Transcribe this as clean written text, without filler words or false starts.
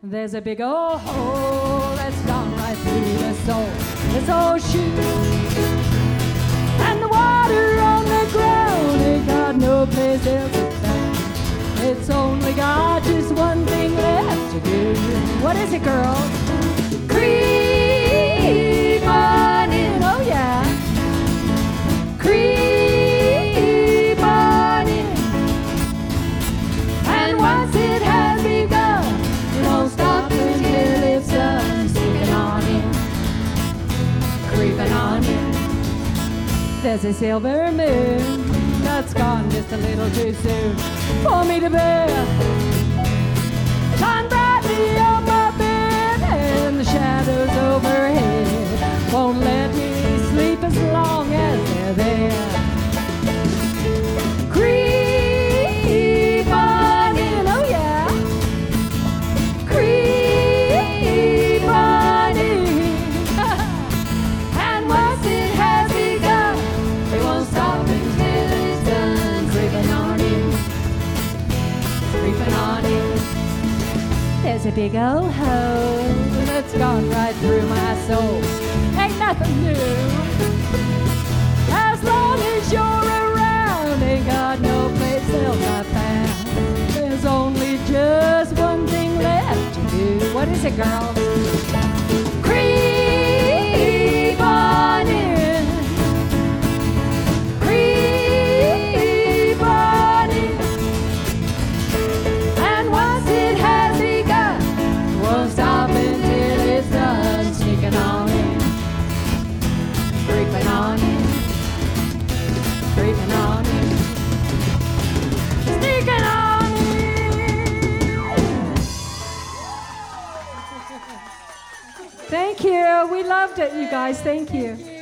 There's a big old hole that's gone right through the soul. This old shoe and the water on the ground ain't got no place else to find. It's only got just one thing left to do. What is it, girl? Creep on in, oh yeah. Creep on in. And once it has begun, it won't stop until it's done. Sneaking on in, creeping on in. There's a silver moon that's gone just a little too soon for me to bear. Shine brightly on my bed, and the shadows overhead won't let me sleep as long as they're there. Creep on in, oh yeah. Creep on in. And once it has begun, it won't stop until it's done. Creeping on in, creeping on in. There's a big old hole that's gone right through my soul. Ain't nothing new. As long as you're around, ain't got no place else I found. There's only just one thing left to do. What is it, girl? Creep on in. Creep on in. And once it has begun, it won't stop until it's done. Sneaking on in. Creeping on in. Creeping on in. Sneaking on in. Thank you. We loved it, you guys. Thank you.